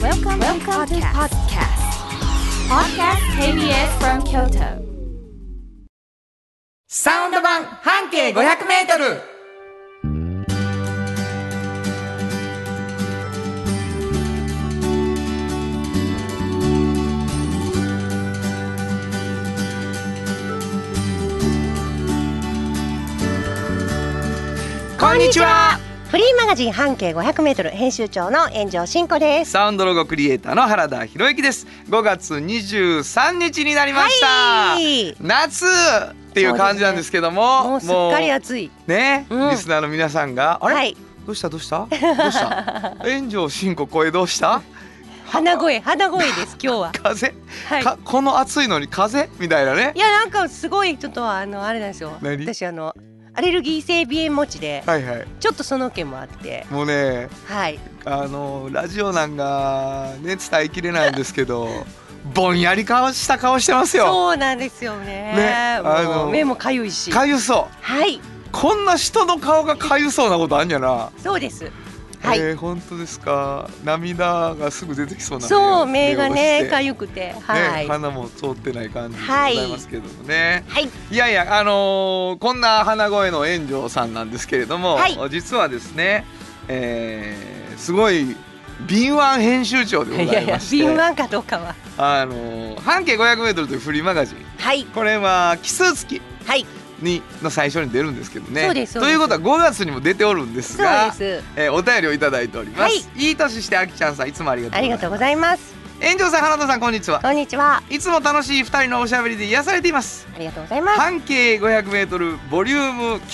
Welcome to podcast KBS from Kyoto. サウンド版半径500メートル。こんにちは。 フリーマガジン半径 500m 編集長の炎上真子です。 サウンドロゴクリエイターの原田博之です。5月23日になりました、 はい、 夏っていう感じなんですけども、 もうすっかり暑いね、リスナーの皆さんがあれ、 はい、 どうした炎上真子声どうした鼻声です今日は風、 はい、 この暑いのに風みたいなね。 いやなんかすごいちょっとあれなんですよ。私アレルギー性鼻炎持ちで、はいはい、ちょっとその件もあってもうね、 はい、 ラジオなんかね伝えきれないんですけどぼんやりした顔してますよ。 そうなんですよ ねもう目もかゆいしかゆそう。 はい、 こんな人の顔がかゆそうなことあんやな。 そうです。はい、 本当ですか。涙がすぐ出てきそうな。 そう目がねかゆくて、はい、 ね、鼻も通ってない感じでございますけどもね、 はい、 いやいやこんな鼻声の炎上さんなんですけれども、はい、実はですね、すごい敏腕編集長でございまして、 敏腕かどうかは半径 500m というフリーマガジン、はい、これは奇数月、はい、の最初に出るんですけどね。そうですということは5月にも出ておるんですが、そうです、お便りをいただいております、はい、いい年してあきちゃんさん、いつもありがとうございます。炎上さん、原田さん、こんにちは。こんにちは。いつも楽しい2人のおしゃべりで癒されています。ありがとうございます。半径 500m ボリューム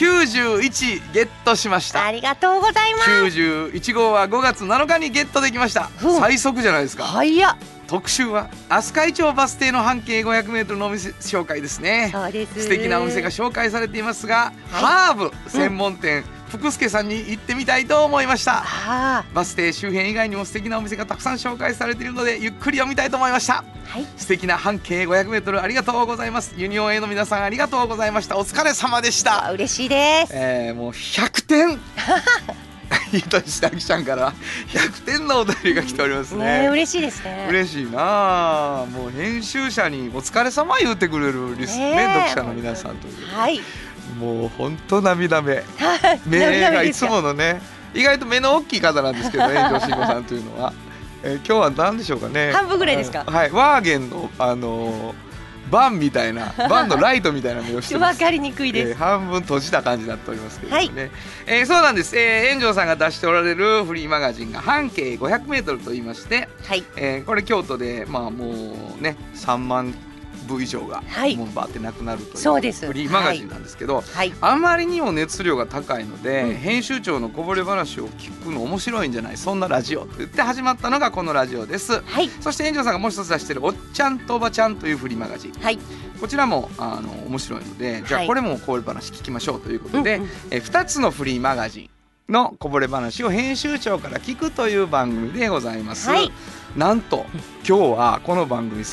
91ゲットしました。ありがとうございます。91号は5月7日にゲットできました、最速じゃないですか。早っ。特集は飛鳥井町バス停の半径 500m のお店紹介ですね。そうです。素敵なお店が紹介されていますが、はい、ハーブ専門店、福助さんに行ってみたいと思いました。バス停周辺以外にも素敵なお店がたくさん紹介されているのでゆっくり読みたいと思いました、はい、素敵な半径 500m ありがとうございます。ユニオン A の皆さんありがとうございました。お疲れ様でした。嬉しいです、もう100点いい年してあきちゃんから100点のお便りが来ておりますね。嬉しいですね。嬉しいな。もう編集者にお疲れ様言ってくれる読者の皆さんという、はい、もう本当涙目目がいつものね、意外と目の大きい方なんですけど炎上真子さんというのは、今日は何でしょうかね。半分ぐらいですか。はい、ワーゲンのバンみたいな、バンのライトみたいな目をしてます。分かりにくいです、半分閉じた感じになっておりますけどね、はい、そうなんです。炎上さんが出しておられるフリーマガジンが半径 500m と言いまして、はい、これ京都でもうね3万部以上がもうバーってなくなるというフリーマガジンなんですけど、はい、あまりにも熱量が高いので、編集長のこぼれ話を聞くの面白いんじゃない、そんなラジオと言って始まったのがこのラジオです、はい、そして炎上さんがもう一つ出しているおっちゃんとおばちゃんというフリーマガジン、はい、こちらも面白いので、じゃあこれもこぼれ話聞きましょうということで、2つのフリーマガジンのこぼれ話を編集長から聞くという番組でございます、はい、なんと今日はこの番組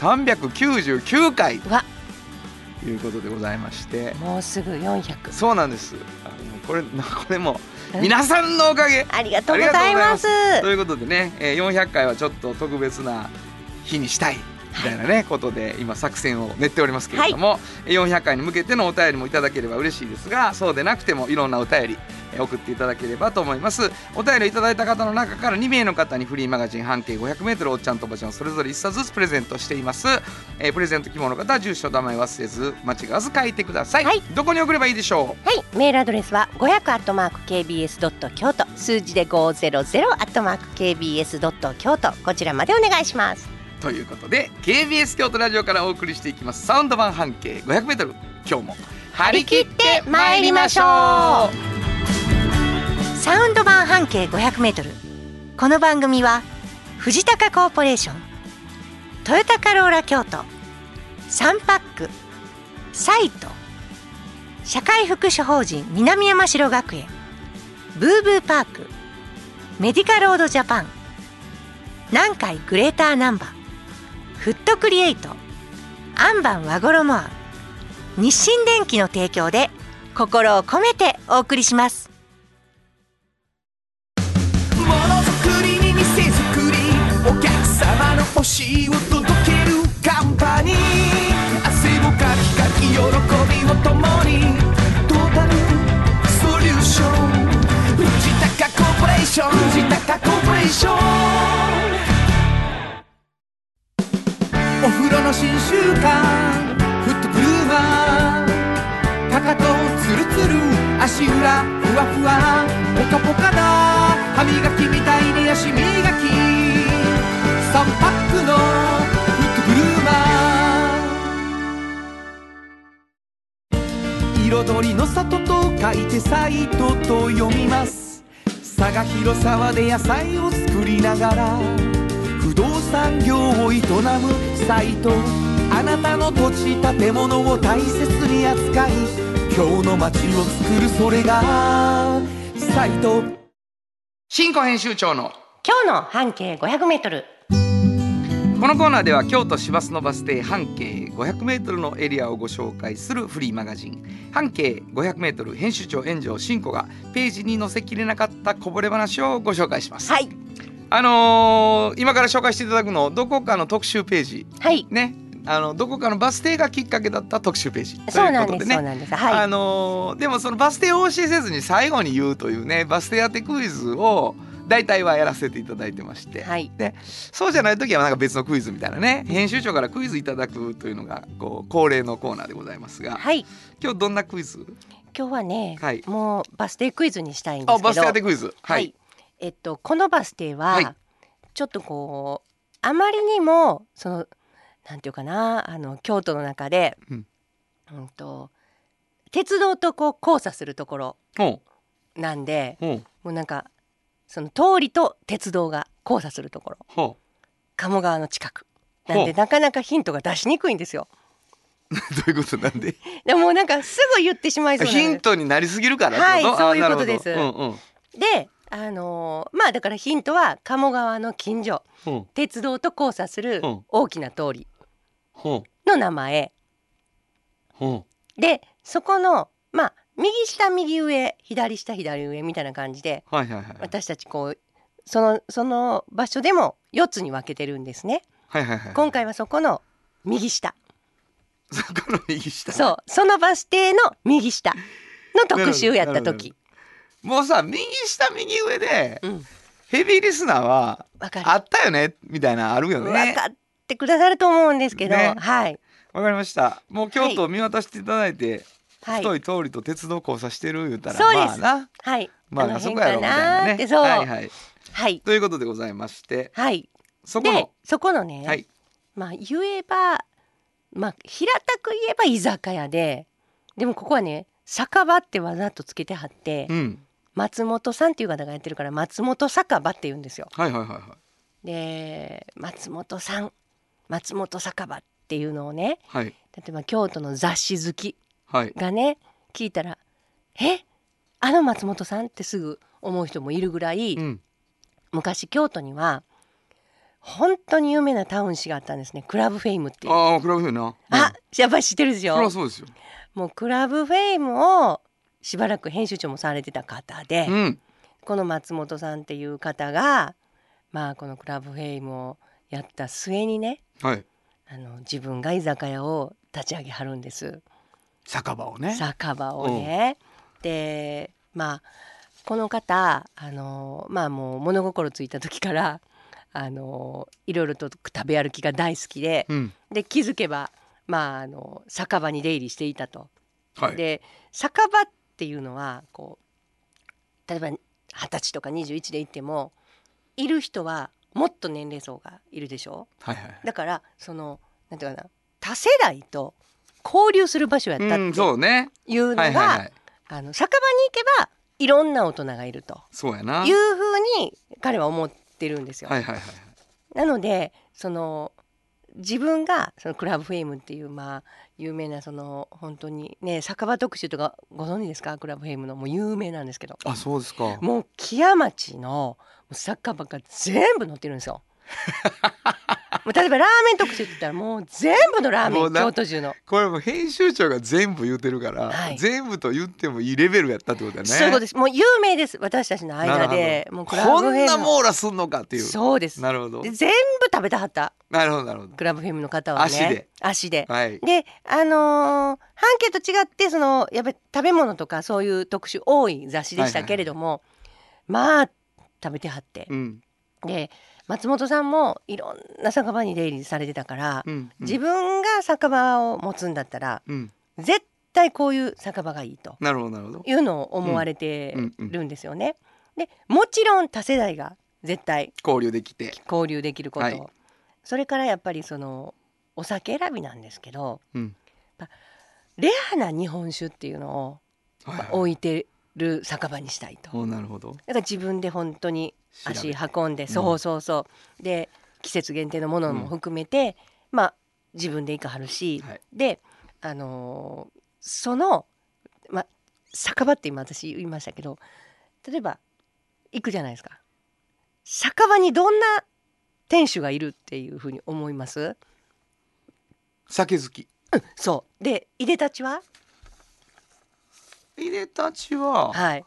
399回ということでございまして、もうすぐ400。そうなんです。これも皆さんのおかげ、ありがとうございます。ということでね、400回はちょっと特別な日にしたいみたいなね、ことで今作戦を練っておりますけれども、400回に向けてのお便りもいただければ嬉しいですが、そうでなくてもいろんなお便り送っていただければと思います。お便りいただいた方の中から2名の方にフリーマガジン半径 500m おっちゃんとおばちゃんそれぞれ1冊ずつプレゼントしています。プレゼント希望の方は住所名前忘れず間違わず書いてください、はい、どこに送ればいいでしょう。はい、メールアドレスは 500@kbs.kyoto 数字で 500@kbs.kyoto こちらまでお願いします。ということで KBS 京都ラジオからお送りしていきますサウンド版半径 500m、 今日も張り切って参りましょう。サウンド版半径 500m、 この番組は藤高コーポレーション、トヨタカローラ京都、サンパック、サイト、社会福祉法人南山城学園、ブーブーパーク、メディカロードジャパン、南海グレーターナンバー、フットクリエイト、アンバン和衣庵、日清電機の提供で心を込めてお送りします。ものづくりに店づくり、お客新習慣フットグルーマー、かかとツルツル足裏ふわふわポカポカだ、歯磨きみたいに足磨き3パックのフットグルーマー、彩りの里と書いてサイトと読みます。佐賀広沢で野菜を作りながら不動産業を営むサイト、あなたの土地建物を大切に扱い今日の街を作る、それがサイト。 新庫編集長の今日の半径500メートル。 このコーナーでは京都市バスのバス停半径500メートルのエリアをご紹介するフリーマガジン半径500メートル編集長炎上真子がページに載せきれなかったこぼれ話をご紹介します。 はい。 今から紹介していただくのどこかの特集ページ、 はいね、どこかのバス停がきっかけだった特集ページということでね。 そうなんです、そうなんです。はい。 でもそのバス停をお教えせずに最後に言うというね、バス停当てクイズを大体はやらせていただいてまして、 はい、 でそうじゃない時はなんか別のクイズみたいなね、編集長からクイズいただくというのがこう恒例のコーナーでございますが、 はい、 今日どんなクイズ？ 今日はね、 はい、 もうバス停クイズにしたいんですけど、 バス停当てクイズ、はい、 このバス停は、はい、ちょっとこうあまりにもそのなんていうかな、京都の中で、鉄道とこう交差するところなんで、もうなんかその通りと鉄道が交差するところ、鴨川の近くなんでなかなかヒントが出しにくいんですよ。 どういうことなんで？ でもなんかすぐ言ってしまいそうなヒントになりすぎるからってこと？はい、そういうことです。 で、 まあだからヒントは鴨川の近所、鉄道と交差する大きな通りの名前で、そこのまあ右下右上左下左上みたいな感じで、私たちこうその場所でも4つに分けてるんですね。今回はそこの右下、 そこの右下、 そうそのバス停の右下の特集やった時、 もうさ右下右上で、ヘビーリスナーはあったよねみたいなあるよね。 分かってくださると思うんですけど、ね、はい、 わかりました。もう京都を見渡していただいて、太い通りと鉄道交差してる言うたら、まあな、 はい、 まあそこやろみたいなね。 そう、 はい、ということでございまして、 はい、そこのね、はい、まあ言えばまあ平たく言えば居酒屋で、でもここはね酒場ってわざとつけてはって、松本さんっていう方がやってるから松本酒場って言うんですよ。で松本さん松本酒場っていうのをね、例えば京都の雑誌好きがね、聞いたらあの松本さんってすぐ思う人もいるぐらい、昔京都には本当に有名なタウン誌があったんですね。クラブフェイムっていう。 クラブフェイムな、 やっぱり知ってるでしょ。 そりゃそうですよ。 もうクラブフェイムをしばらく編集長もされてた方で、この松本さんっていう方がまあこのクラブフェイムをやった末にね、自分が居酒屋を立ち上げはるんです。 酒場をね。 酒場をね。でまあこの方まあもう物心ついた時からいろいろと食べ歩きが大好きで、で気づけばまあ酒場に出入りしていたと。で酒場っていうのはこう例えば20歳とか21で行ってもいる人はもっと年齢層がいるでしょ。だからそのなんていうかな、多世代と交流する場所やったっていうのが、酒場に行けばいろんな大人がいるというふうに彼は思ってるんですよ。なのでその自分がそのクラブフェイムっていうまあ有名なその本当にね酒場特集とかご存知ですか？クラブフェイムのもう有名なんですけど。 そうですか。 もう木屋町の酒場が全部載ってるんですよ。もう例えばラーメン特集って言ったらもう全部のラーメン京都中のこれも編集長が全部言ってるから、全部と言ってもいいレベルやったってことだね。 そういうことです。もう有名です、私たちの間で。もうクラブフェイムこんな網羅すんのかっていう。 そうです。 なるほど。 で全部食べたはった。 なるほどなるほど。 クラブフェイムの方はね足で、 はい、 で半径と違ってそのやっぱり食べ物とかそういう特集多い雑誌でしたけれども、まあ食べてはって、で松本さんもいろんな酒場に出入りされてたから、自分が酒場を持つんだったら、絶対こういう酒場がいいというのを思われてるんですよね。でもちろん多世代が絶対交流できること、 それからやっぱりそのお酒選びなんですけど、レアな日本酒っていうのを、置いてる酒場にしたいと。 なるほど。 だから自分で本当に足運んで、そうで季節限定のものも含めて、自分で行かはるし、でその、酒場って今私言いましたけど、例えば行くじゃないですか。酒場にどんな店主がいるっていうふうに思います？ 酒好き。 そうで、いでたちははい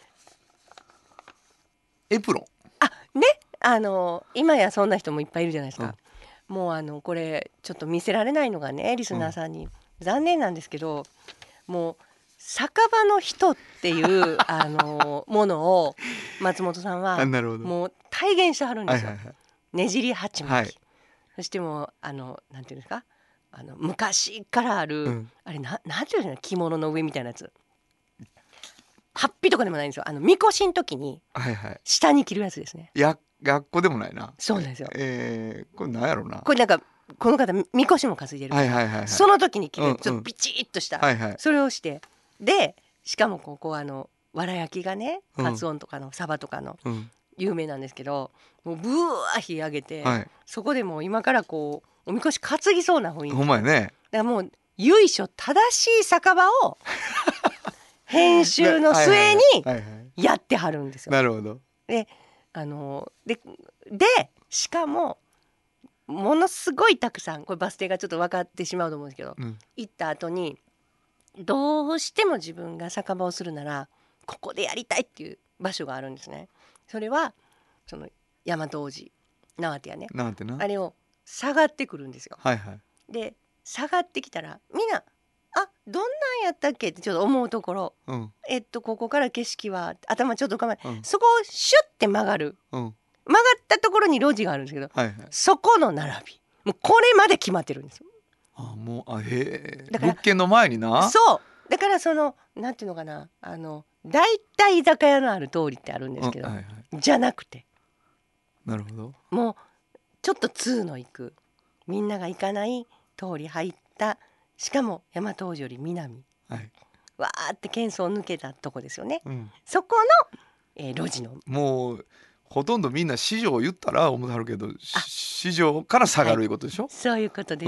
エプロンね、今やそんな人もいっぱいいるじゃないですか。もうこれちょっと見せられないのがね、リスナーさんに、残念なんですけど、もう酒場の人っていうものを松本さんはもう体現してはるんですよ。ねじり鉢巻き、そしてもなんていうんですか、昔からある、あれなんていうの、着物の上みたいなやつ、ハッピーとかでもないんですよ。みこしの時に下に着るやつですね。 学校でもないな。 そうなんですよ。 これなんやろな。 これなんかこの方みこしも担いでるから、その時に着るちょっとビチッとした、それをして、でしかもここわら焼きがね、カツオンとかのサバとかの有名なんですけど、もうブワー火上げて、そこでもう今からこうおみこし担ぎそうな雰囲気。 ほんまやね。 だからもう由緒正しい酒場を編集の末にやってはるんですよ。 なるほど。 でしかもものすごいたくさん、これバス停がちょっと分かってしまうと思うんですけど、行った後にどうしても自分が酒場をするならここでやりたいっていう場所があるんですね。それはその大和王子縄手やね、あれを下がってくるんですよ。で下がってきたらみんなどんなんやったっけってちょっと思うところ、ここから景色は頭ちょっと構え、そこをシュッて曲がる、曲がったところに路地があるんですけど、そこの並びもうこれまで決まってるんですよ。 もう物件の前にな。 そうだからそのなんていうのかな、だいたい居酒屋のある通りってあるんですけど、じゃなくて、 なるほど、 もうちょっと通の行く、みんなが行かない通り入った、しかも大和王子より南、わーって喧騒を抜けたとこですよね、そこの、路地のもうほとんどみんな市場言ったら思ってはるけど、市場から下がるいうことでしょ。 そういうことです、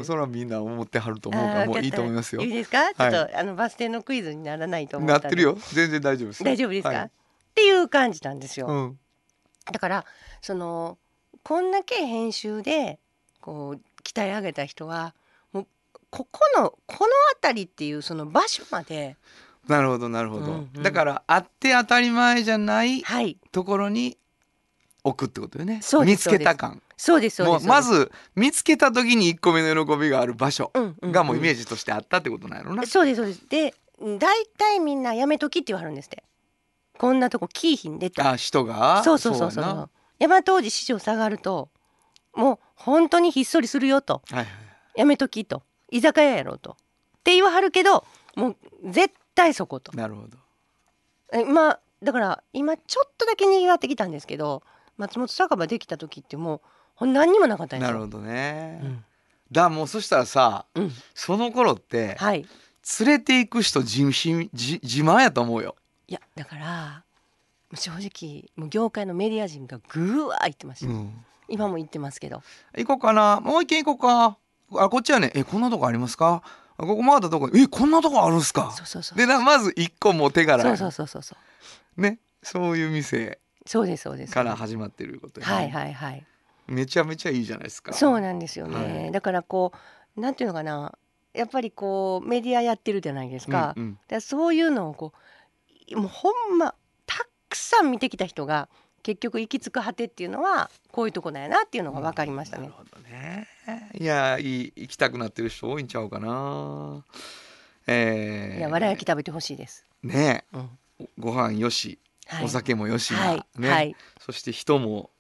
それはみんな思ってはると思うから、もういいと思いますよ。 いいですか、ちょっとバス停のクイズにならないと思ったなってるよ、全然大丈夫です。 大丈夫ですか、っていう感じなんですよ、だからこんだけ編集でこう鍛え上げた人はもうこの辺りっていうその場所まで。 なるほどなるほど、だからあって当たり前じゃないところに置くってことよね。見つけた感。 そうですそうです。 まず見つけた時に1個目の喜びがある場所がもうイメージとしてあったってことなんやろな。 そうですそうです。で大体みんなやめときって言わはるんですって。こんなとこキーヒン出た。 人が。 そう大和王子市場下がるともう本当にひっそりするよと、やめときと、居酒屋やろうとって言わはるけど、もう絶対そこと。 なるほど。 だから今ちょっとだけ賑わってきたんですけど、松本酒場できた時ってもう何にもなかったんですよ。 なるほどね、もうそしたらさ、その頃って、連れて行く人自慢やと思うよ。 いやだから正直もう業界のメディア人がぐわー言ってました、今も言ってますけど、 行こうかな、もう一軒行こうか、こっちはね、こんなとこありますか、ここ回ったとここんなとこあるんすか。でまず一個も手柄、ね、そういう店から始まってること、めちゃめちゃいいじゃないですか。 そうなんですよね、だからこうなんていうのかな、やっぱりこうメディアやってるじゃないですか、だそういうのをこうもうほんまたくさん見てきた人が結局行き着く果てっていうのはこういうとこなんやなっていうのが分かりましたね。 なるほどね。いや行きたくなってる人多いんちゃうかな。 いやわら焼き食べてほしいですね、ご飯よし、お酒もよしな、そして人も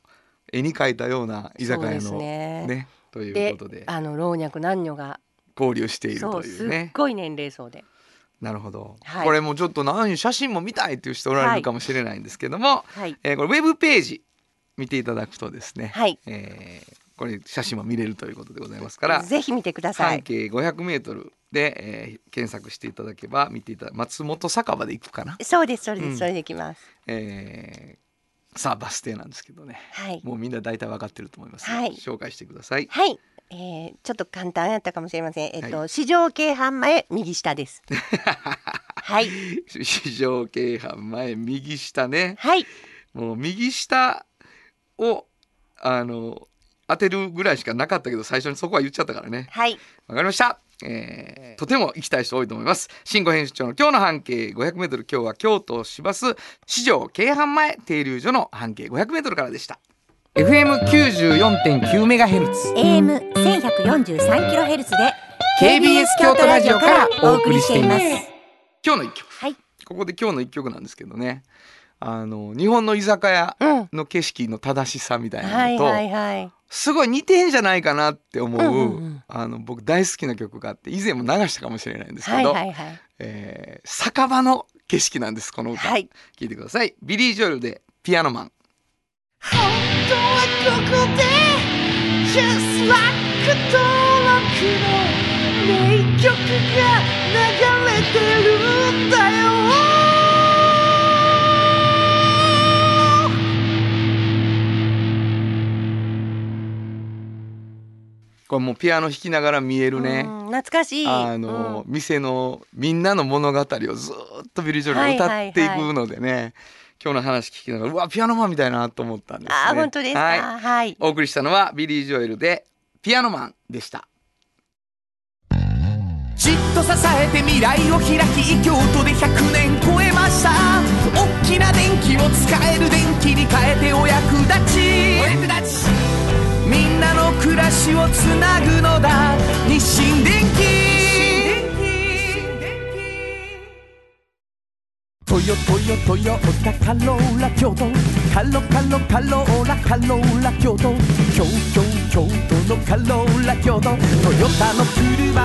絵に描いたような居酒屋の ねということで、 老若男女が交流しているというね。 すっごい年齢層で。 なるほど、はい、これもちょっと写真も見たいという人おられるかもしれないんですけども、はい、これウェブページ見ていただくとですね、はい、これ写真も見れるということでございますから、 ぜひ見てください。 半径500メートルで、検索していただけば見ていただ松本酒場で行くかな。 そうですそれです、それで行きます。 さあバス停なんですけどね、はい、もうみんな大体分かってると思います、はい、紹介してください。 はい、ちょっと簡単やったかもしれません。はい、市場京阪前右下です。はい。 市場京阪前右下ね。 はい。 もう右下を当てるぐらいしかなかったけど、最初にそこは言っちゃったからね。 はい。 わかりました。とても行きたい人多いと思います。新語編集長の今日の半径 500m、 今日は京都市バス市場京阪前停留所の半径 500m からでした。 FM94.9MHz、 AM1143kHz で KBS 京都ラジオからお送りしています。今日の一曲、 はい、 ここで今日の一曲なんですけどね、日本の居酒屋の景色の正しさみたいなのと、 はいはいはい、 すごい似てんじゃないかなって思う、僕大好きな曲があって、以前も流したかもしれないんですけど、はいはいはい、酒場の景色なんですこの歌、はい、聞いてください。ビリー・ジョエルでピアノマン。 本当はここで Just Like 登録の名曲が流れてるんだよ。 これもうピアノ弾きながら見えるね、 懐かしい店のみんなの物語をずっとビリー・ジョエルが歌っていくのでね、はいはいはい、今日の話聞きながらうわピアノマンみたいなと思ったんですね。 本当ですか、はいはい、 お送りしたのはビリー・ジョエルでピアノマンでした。 じっと支えて未来を開き、京都で100年超えました。大きな電気を使える電気に変えてお役立ち、みんなの暮らしをつなぐのだ日清電気。トヨタカローラ京都、カローラ京都、京都のカローラ京都、トヨタの車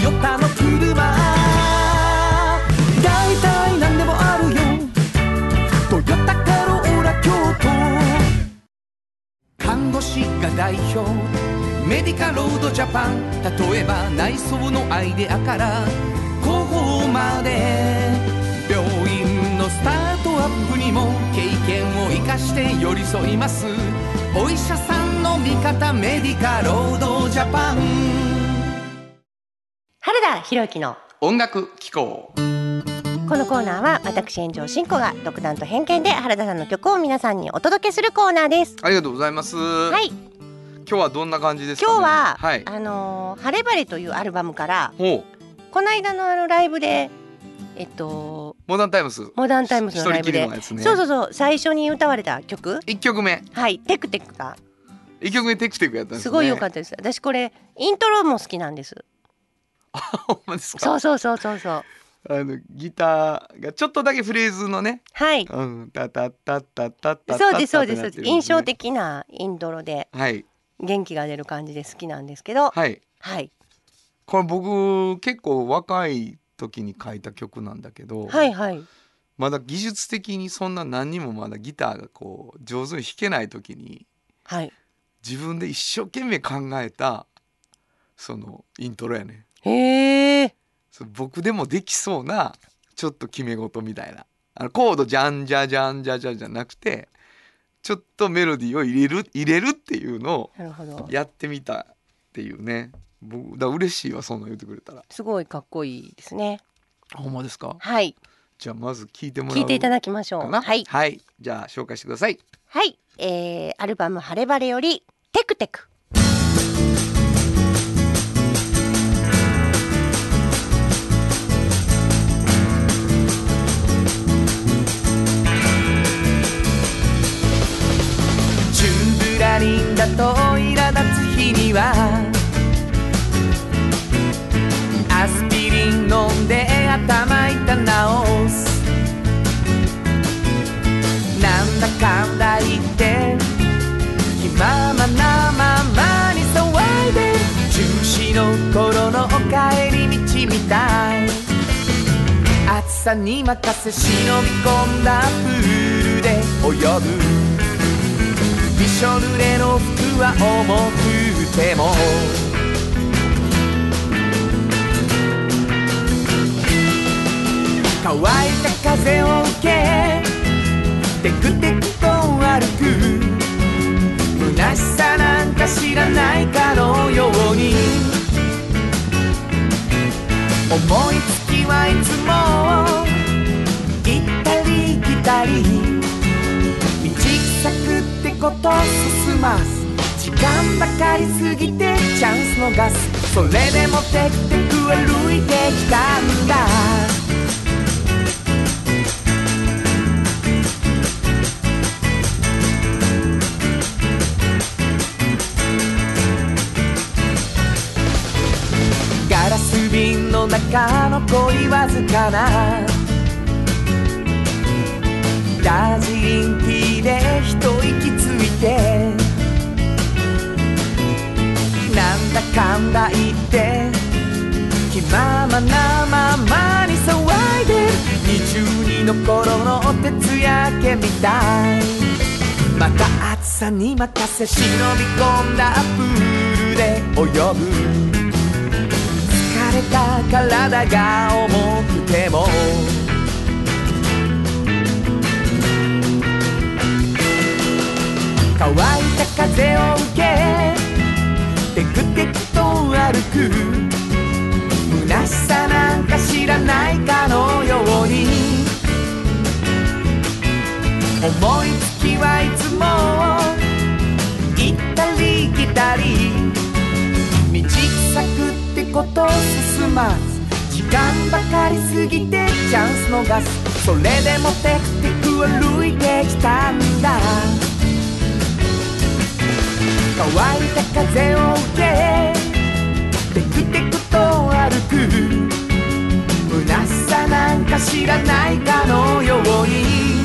だいたいなんでもあるよ、トヨタカローラ京都。看護師が代表メディカロードジャパン、例えば内装のアイデアから広報まで、病院のスタートアップにも経験を生かして寄り添います。お医者さんの味方メディカロードジャパン。 原田博之の音楽機構。 このコーナーは私炎上真子が独断と偏見で原田さんの曲を皆さんにお届けするコーナーです。 ありがとうございます。はい、今日はどんな感じですかね。 今日は、はい、晴れ晴れというアルバムから、この間のライブでモダンタイムスのライブで、ね、そう最初に歌われた曲 1曲目、 はい、テクテクが 1曲目テクテクやったんですね。 すごい良かったです。私これイントロも好きなんです。 ほんまですか。 そうギターがちょっとだけフレーズのね、 はい、 タタタタタタ、 そうです、印象的なイントロで、はい、元気が出る感じで好きなんですけど、 はいはい、これ僕結構若い時に書いた曲なんだけど、 はいはい、 まだ技術的にそんな何にもまだギターがこう上手に弾けない時に、 はい、 自分で一生懸命考えたそのイントロやね。 へー、 僕でもできそうなちょっと決め事みたいな、コードじゃんじゃじゃんじゃじゃじゃなくて、ちょっとメロディーを入れるっていうのをやってみたっていうね。僕だ嬉しいわ、そんな言ってくれたら。 すごいかっこいいですね。 ほんまですか。 はい、 じゃあまず聞いてもらう、 聞いていただきましょう。はい、 はい、じゃあ紹介してください。 はい、アルバム晴れ晴れよりテクテク。 ジュンブラリンだと苛立つ日にはアスピリン飲んで頭痛治す、なんだかんだ言って暇たい。暑さに任せ忍び込んだプールで泳ぐ。びしょ濡れの服は重くても乾いた風を受けテクテクと歩く。虚しさなんか知らないかのように思いつきはいつも行ったり来たり道草くってこと進ます。時間ばかり過ぎてチャンス逃す。それでもテクテク歩いてきたんだ。ガラス瓶の中の恋わずかなダージリンティーで一息ついてなんだかんだ言って気ままなままに騒いでる22の頃の徹夜明けみたい。また暑さに任せ忍び込んだプールで泳ぐ。疲れた体が重くても乾いた風を受けテクテクと歩く。虚しさなんか知らないかのように思いつきはいつも行ったり来たり道草くってこと進ます。時間ばかり過ぎてチャンス逃す。それでもテクテク歩いてきたんだ。乾いた風を受けテクテクと歩く。虚しさなんか知らないかのように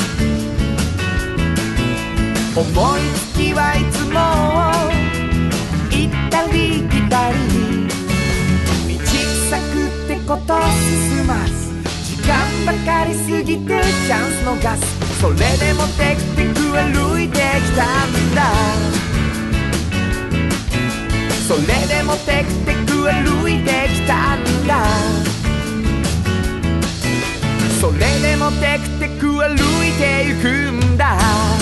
思いつきはいつも行ったり来たり道草くってこと進ます。時間ばかり過ぎてチャンス逃す。それでもテクテク歩いてきたんだ。それでもテクテク歩いてきたんだ。それでもテクテク歩いてゆくんだ。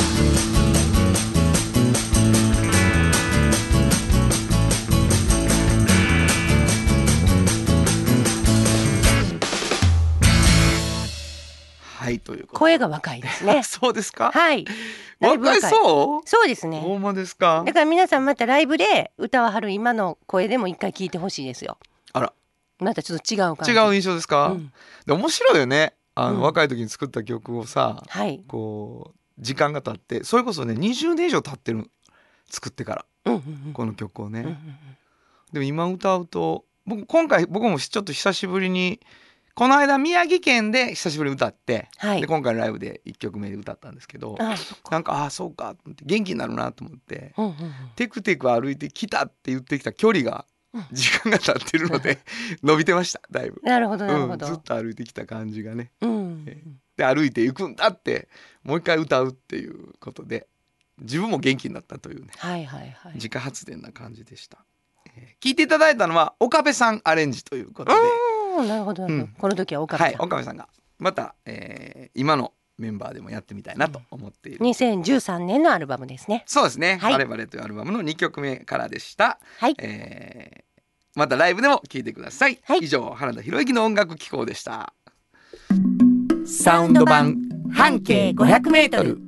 はいということ。 声が若いですね。 そうですか。 はい。 若いそう。 そうですね。 ほんまですか。 だから皆さんまたライブで歌わはる今の声でも一回聞いてほしいですよ。 あら。 またちょっと違う感じ。 違う印象ですか。 うん、 で面白いよね。若い時に作った曲をさ、 はい、 こう時間が経ってそれこそね20年以上経ってる作ってから、この曲をね、でも今歌うと今回僕もちょっと久しぶりにこの間宮城県で久しぶりに歌って、はい、で今回のライブで1曲目で歌ったんですけど、なんかそうかと思って元気になるなと思って、テクテク歩いてきたって言ってきた距離が時間が経ってるので伸びてましただいぶ。 なるほどなるほど、 ずっと歩いてきた感じがね、で歩いていくんだってもう一回歌うっていうことで自分も元気になったというね、自家発電な感じでした。聞いていただいたのは岡部さんアレンジということで、 なるほど、この時は岡部さん、 岡部さんがまた、今のメンバーでもやってみたいなと思っている、 2013年のアルバムですね。 そうですね、バレバレというアルバムの2曲目からでした。またライブでも聴いてください。以上原田博之の音楽機構でした。 サウンド版半径500メートル。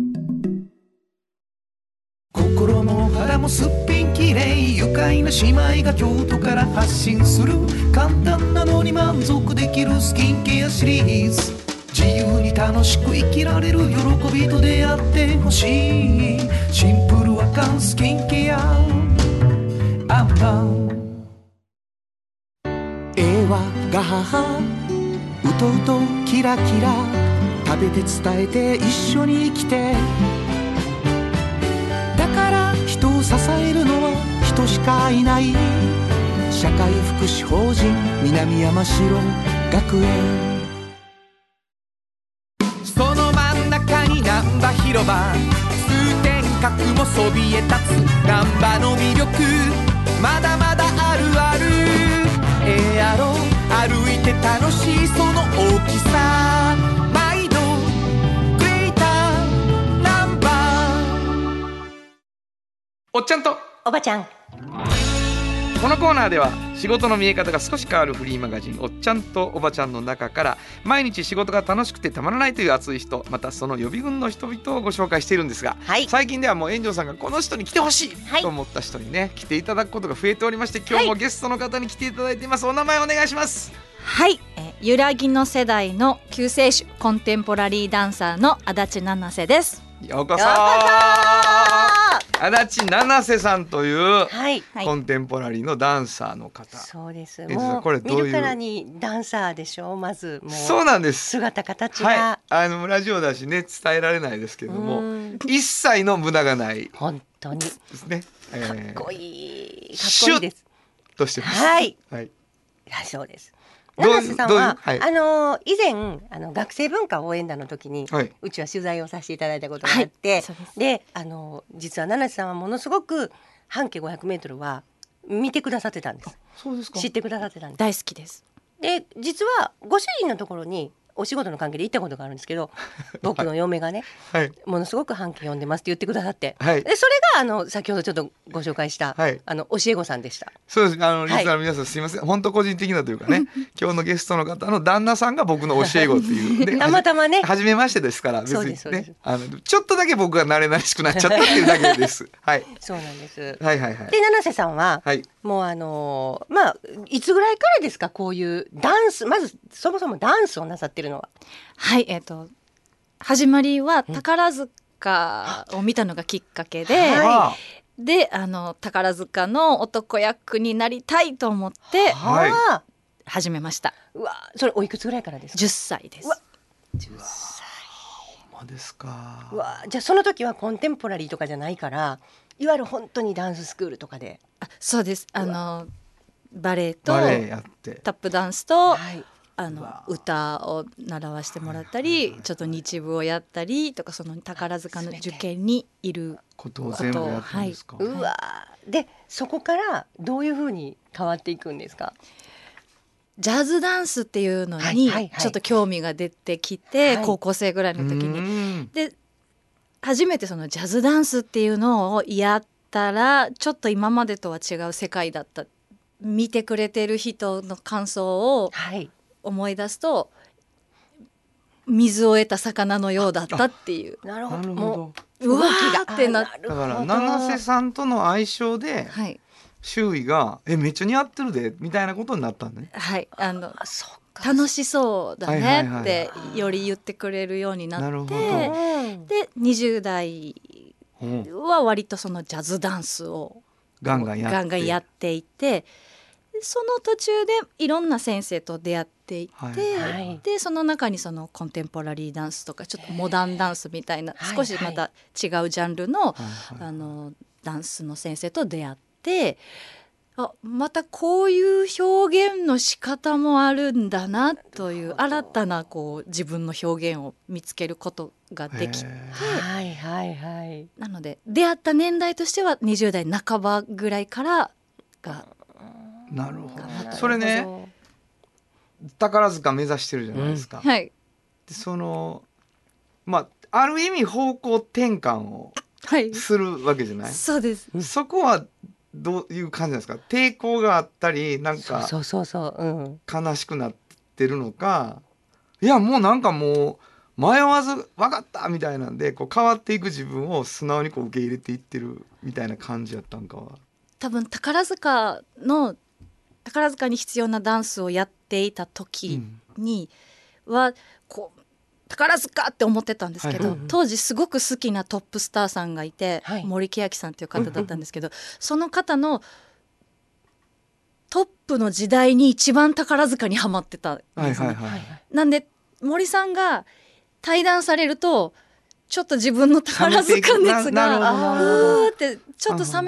心も肌もすっぴんきれい、愉快な姉妹が京都から発信する簡単なのに満足できるスキンケアシリーズ。自由に楽しく生きられる喜びと出会ってほしい。シンプルアカンスキンケアアンバン。絵はガハハうとうとキラキラ、食べて伝えて一緒に生きて、だから人を支えるのは人しかいない。 社会福祉法人南山城学園。その真ん中に難波広場、通天閣もそびえ立つ難波の魅力、まだまだあるある。やろ歩いて楽しいその大きさ、毎度グレーター難波。 おっちゃんとおばちゃん。 このコーナーでは仕事の見え方が少し変わるフリーマガジンおっちゃんとおばちゃんの中から毎日仕事が楽しくてたまらないという熱い人、またその予備軍の人々をご紹介しているんですが、はい、最近ではもう炎上さんがこの人に来てほしいと思った人にね、来ていただくことが増えておりまして、今日もゲストの方に来ていただいています。お名前お願いします。 はい、揺らぎの世代の救世主コンテンポラリーダンサーの足立七瀬です。 ようこそ。足立七瀬さんという、はい、コンテンポラリーのダンサーの方。 そうです。もうこれどういう見るからにダンサーでしょ。まずもうそうなんです。 姿形が、 はい、ラジオだしね伝えられないですけども、一切の無駄がない本当にですね。 かっこいい、かっこいいです。 としてます。 はい。はい。そうです。七瀬さんは、はい、以前学生文化応援団の時に、はい、うちは取材をさせていただいたことがあって、はい、で実は七瀬さんはものすごく半径500メートルは見てくださってたんです。 そうですか。 知ってくださってたんです。 大好きです。 で実はご主人のところにお仕事の関係で行ったことがあるんですけど、僕の嫁がね、はい、ものすごく半径読んでますって言ってくださって、はい、でそれが先ほどちょっとご紹介した、はい、教え子さんでした。 そうです。リスナーの皆さんすいません、本当個人的なというかね今日のゲストの方の旦那さんが僕の教え子っていうたまたまね初めましてですから、別にねちょっとだけ僕が慣れ慣れしくなっちゃったっていうだけです。はい、 そうなんです。 はいはいはい。 で七瀬さんは、はい、もうまあいつぐらいからですか、こういうダンス、まずそもそもダンスをなさってるのは。 はい、始まりは宝塚を見たのがきっかけで、はい、で宝塚の男役になりたいと思って始めました。 うわ、それおいくつぐらいからですか ？10歳です。 10歳。 ほんまですか。 うわ、じゃあその時はコンテンポラリーとかじゃないから、いわゆる本当にダンススクールとかで。 そうです。バレエとやってタップダンスと、はい、歌を習わせてもらったり、ちょっと日舞をやったりとか、その宝塚の受験にいることを全部やったんですか？ はい、うわでそこからどういう風に変わっていくんですか？ ジャズダンスっていうのにちょっと興味が出てきて、はい、高校生ぐらいの時に、で初めてそのジャズダンスっていうのをやったら、ちょっと今までとは違う世界だった。見てくれてる人の感想を思い出すと、水を得た魚のようだったっていう。 なるほど。 もううわーってなって、 だから七瀬さんとの相性で、はい、周囲がめっちゃ似合ってるでみたいなことになったんだね。 はい、楽しそうだねってより言ってくれるようになって、なるほど。で20代は割とそのジャズダンスをガンガンやっていて、その途中でいろんな先生と出会っていて、はい、でその中にそのコンテンポラリーダンスとかちょっとモダンダンスみたいな、少しまた違うジャンルの、ダンスの先生と出会って、またこういう表現の仕方もあるんだなという新たな自分の表現を見つけることができて、はいはいはい、なので出会った年代としては20代半ばぐらいからが。 なるほど。それね、宝塚目指してるじゃないですか。はい。である意味方向転換をするわけじゃない。はい、 そうです。 そこはどういう感じなんですか？抵抗があったり、なんか悲しくなってるのか、いやもうなんかもう迷わず分かったみたいなんで変わっていく自分を素直に受け入れていってるみたいな感じやったんかは。 多分宝塚に必要なダンスをやっていた時には宝塚って思ってたんですけど、当時すごく好きなトップスターさんがいて、森圭明さんっていう方だったんですけど、その方のトップの時代に一番宝塚にハマってたんですね。なんで森さんが対談されるとちょっと自分の宝塚熱がうーってちょっと冷めていって、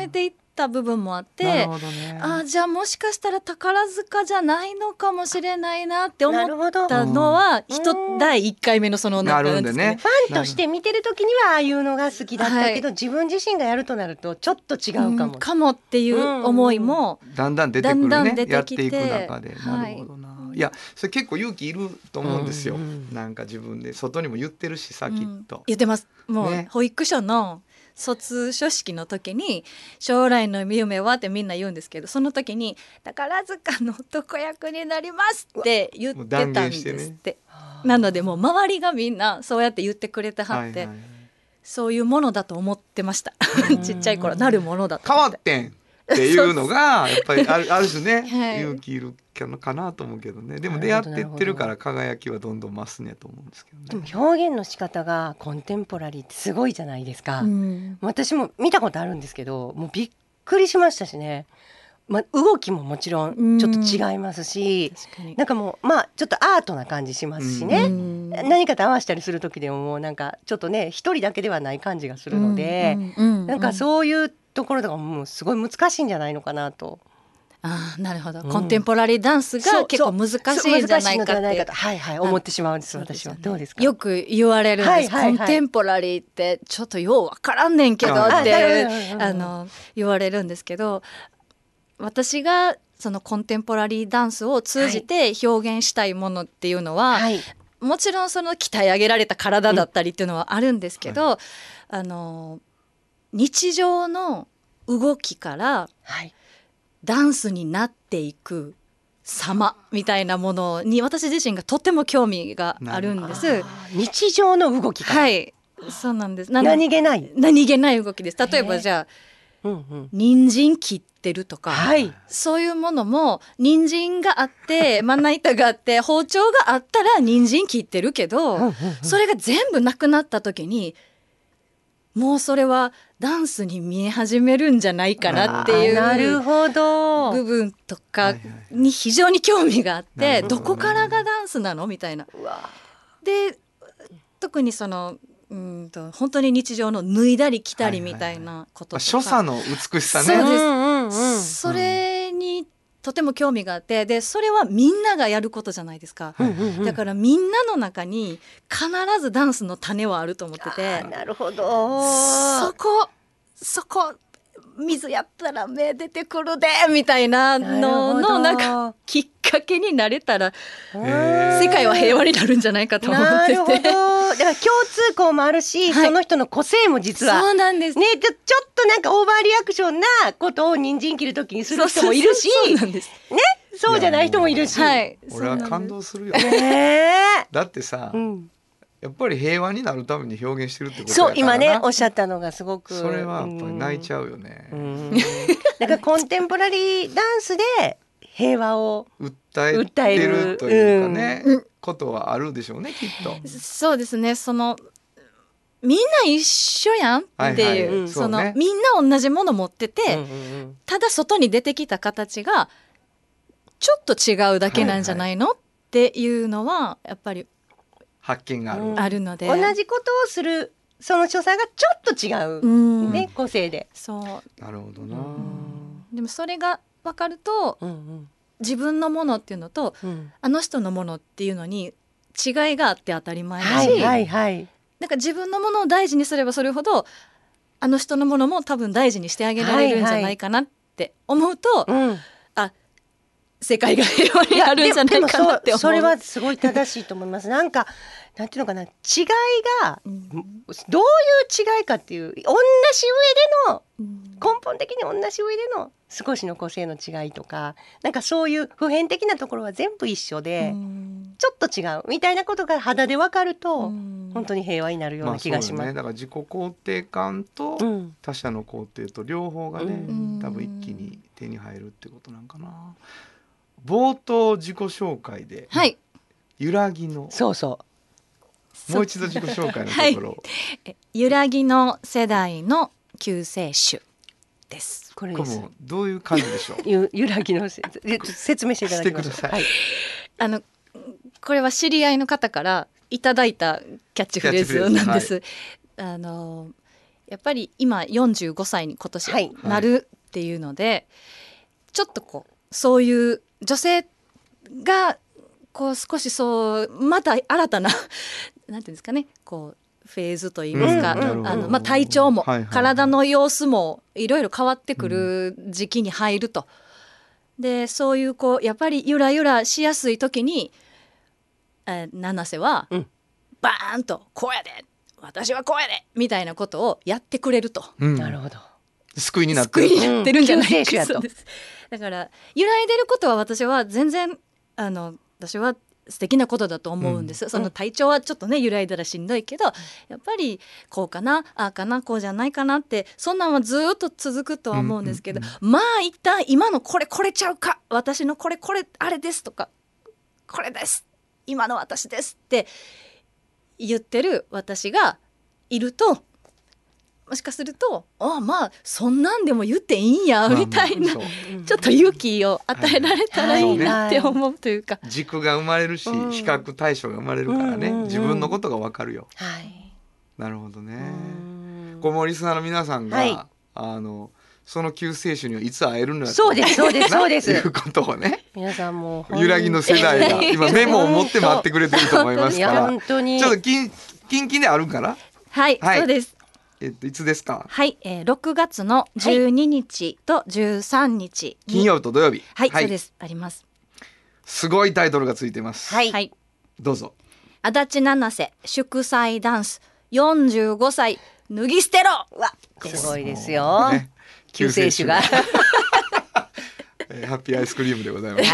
た部分もあって、じゃあもしかしたら宝塚じゃないのかもしれないなって思ったのは第1回目のその中なんですね。 ファンとして見てる時にはああいうのが好きだったけど、自分自身がやるとなるとちょっと違うかもっていう思いもだんだん出てくるね、やっていく中で。なるほどな。いやそれ結構勇気いると思うんですよ。なんか自分で外にも言ってるしさ、きっと言ってます。もう保育所の卒書式の時に将来の夢はってみんな言うんですけど、その時に宝塚の男役になりますって言ってたんですって、なのでもう周りがみんなそうやって言ってくれてはって、そういうものだと思ってましたちっちゃい頃なるものだと変わってんっていうのがやっぱりある種ね、勇気いるかなと思うけどね。でも出会ってってるから輝きはどんどん増すねと思うんですけどね。 でも表現の仕方がコンテンポラリーってすごいじゃないですか。私も見たことあるんですけど、もうびっくりしましたしね。動きももちろんちょっと違いますし、なんかもうちょっとアートな感じしますしね。何かと合わせたりする時でももうなんかちょっとね一人だけではない感じがするので、なんかそういうところとかもすごい難しいんじゃないのかなと。 なるほど、コンテンポラリーダンスが結構難しいんじゃないかって思ってしまうんです私は。どうですか？ よく言われるんです、コンテンポラリーってちょっとようわからんねんけどって言われるんですけど、私がそのコンテンポラリーダンスを通じて表現したいものっていうのは、もちろんその鍛え上げられた体だったりっていうのはあるんですけど、日常の動きからダンスになっていく様みたいなものに私自身がとても興味があるんです。 日常の動きから、 そうなんです。 何気ない動きです。例えばじゃあ人参切ってるとか、そういうものも人参があってまな板があって包丁があったら人参切ってるけど、それが全部なくなった時にもうそれはダンスに見え始めるんじゃないかなっていう部分とかに非常に興味があって、どこからがダンスなのみたいな。で特にその本当に日常の脱いだり着たりみたいなこととか、 所作の美しさね。 そうです、それにとても興味があって、でそれはみんながやることじゃないですか。だからみんなの中に必ずダンスの種はあると思ってて。 なるほど。 そこ水やったら目出てくるでみたいなののなんかきっかけになれたら世界は平和になるんじゃないかと思ってて。 なるほど。だから共通項もあるし、その人の個性も実はそうなんですね。ちょっとなんかオーバーリアクションなことを人参切るときにする人もいるし、そうじゃない人もいるし、 俺は感動するよ。だってさ、やっぱり平和になるために表現してるってことやからな。 そう今ねおっしゃったのがすごくそれはやっぱり泣いちゃうよね。 だからコンテンポラリーダンスで平和を訴えてるというかね、ことはあるでしょうねきっと。 そうですね。そのみんな一緒やんっていう、そのみんな同じもの持ってて、ただ外に出てきた形がちょっと違うだけなんじゃないのっていうのはやっぱり発見があるので、 同じことをするその所作がちょっと違う、ね、個性で。 そうなるほどな。 でもそれが分かると、自分のものっていうのと、あの人のものっていうのに違いがあって当たり前だし、なんか自分のものを大事にすればそれほどあの人のものも多分大事にしてあげられるんじゃないかなって思うと、世界が平和になるんじゃないかなって思う。 それはすごい正しいと思います。なんていうのかな、違いが、どういう違いかっていう、同じ上での根本的に同じ上での少しの個性の違いとか、なんかそういう普遍的なところは全部一緒で、ちょっと違うみたいなことが肌で分かると、本当に平和になるような気がします。 だから自己肯定感と他者の肯定と両方がね、多分一気に手に入るってことなんかな。冒頭自己紹介で、揺らぎの、もう一度自己紹介のところを、 揺らぎの世代の救世主です。 これです。 もうどういう感じでしょう。 揺らぎの説明していただきます。 これは知り合いの方からいただいたキャッチフレーズなんです。やっぱり今45歳に今年なるっっていうので、ちょっとこうそういう女性がこう少しそうまた新たななんていうんですかね、こうフェーズといいますか、体調も、体の様子もいろいろ変わってくる時期に入ると。でそういうこうやっぱりゆらゆらしやすい時に、七瀬は、バーンとこうやで私はこうやでみたいなことをやってくれると、 なるほど、 救いになってるんじゃないか、そうです。だから揺らいでることは私は全然私は素敵なことだと思うんです、その体調はちょっとね揺らいだらしんどいけど、やっぱりこうかなああかなこうじゃないかなってそんなんはずっと続くとは思うんですけど、まあ一旦今のこれちゃうか、私のこれあれですとか、これです今の私ですって言ってる私がいると、もしかするとまあそんなんでも言っていいんやみたいな、ちょっと勇気を与えられたらいいなって思うというか、 軸が生まれるし、比較対象が生まれるからね、自分のことが分かるよ、なるほどね。このリスナーの皆さんが、その救世主にはいつ会えるのやそうですいうことをね、 皆さんも揺らぎの世代が今メモを持って待ってくれてると思いますから本当にちょっと近々であるかな。 はい、そうです。 いつですか。 はい、6月の12日と13日、 金曜日と土曜日。 そうです、あります。 すごいタイトルがついてます。どうぞ。 足立七瀬祝祭ダンス45歳脱ぎ捨てろ。 すごいですよ、救世主がハッピーアイスクリームでございます。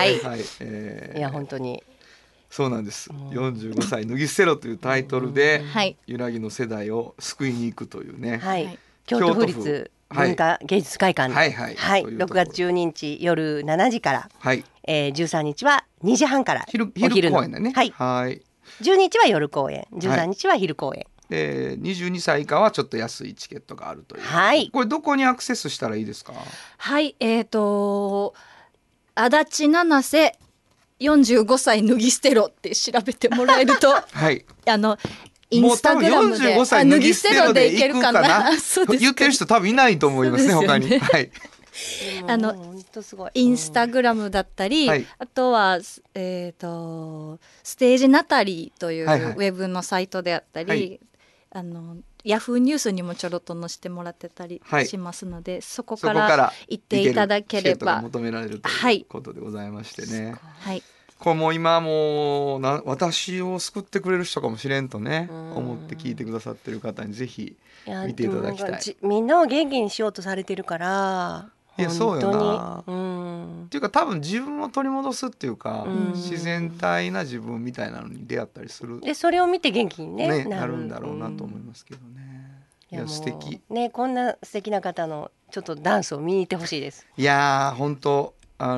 いや本当にそうなんです。45歳脱ぎ捨てろというタイトルで、揺らぎの世代を救いに行くというね、 京都府立文化芸術会館で、6月12日夜7時から、13日は2時半から昼公演だね。 12日は夜公演、13日は昼公演、 22歳以下はちょっと安いチケットがあるという、これどこにアクセスしたらいいですか。 足立七瀬45歳脱ぎ捨てろって調べてもらえると、インスタグラムで脱ぎ捨てろでいけるかな言ってる人多分いないと思いますね、他に。 インスタグラムだったり、あとはステージナタリーというウェブのサイトであったり、ヤフーニュースにもちょろっと載せてもらってたりしますので、そこから行っていただければ求められるということでございましてね、これもう今もう私を救ってくれる人かもしれんとね思って聞いてくださってる方にぜひ見ていただきたい。 みんなを元気にしようとされてるから、 そうよな、っていうか多分自分を取り戻すっていうか、自然体な自分みたいなのに出会ったりするで、それを見て元気になるんだろうなと思いますけどね。いや素敵ね、こんな素敵な方のちょっとダンスを見に行ってほしいです。 いや本当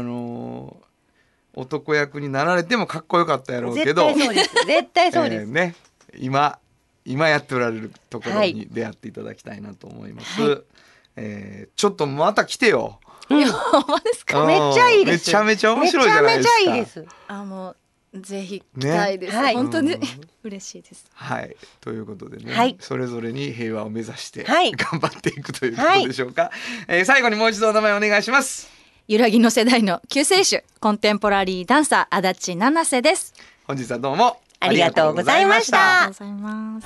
男役になられてもかっこよかったやろうけど、 絶対そうですね、今やっておられるところに出会っていただきたいなと思います、ちょっとまた来てよ。 ほんまですか。 めっちゃいいです。 めちゃめちゃ面白いじゃないですか。 めちゃめちゃいいです。 もうぜひ来たいです、本当に嬉しいです。 ということでね、それぞれに平和を目指して頑張っていくということでしょうか。最後にもう一度お名前お願いします。 揺らぎの世代の救世主、コンテンポラリーダンサー足立七瀬です。 本日はどうもありがとうございました。 ありがとうございます。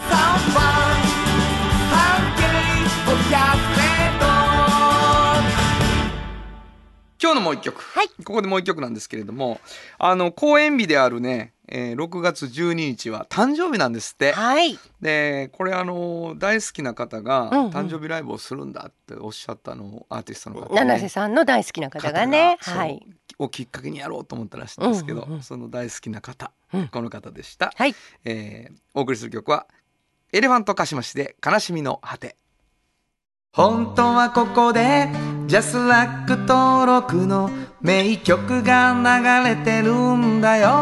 今日のもう一曲、ここでもう一曲なんですけれども、公演日であるね、6月12日は誕生日なんですって、でこれ大好きな方が誕生日ライブをするんだっておっしゃったのアーティストの方、 七瀬さんの大好きな方がね、 をきっかけにやろうと思ったらしいんですけど、その大好きな方、この方でした、お送りする曲はエレファントカシマシで悲しみの果て。 本当はここでジャスラック登録の名曲が流れてるんだよ。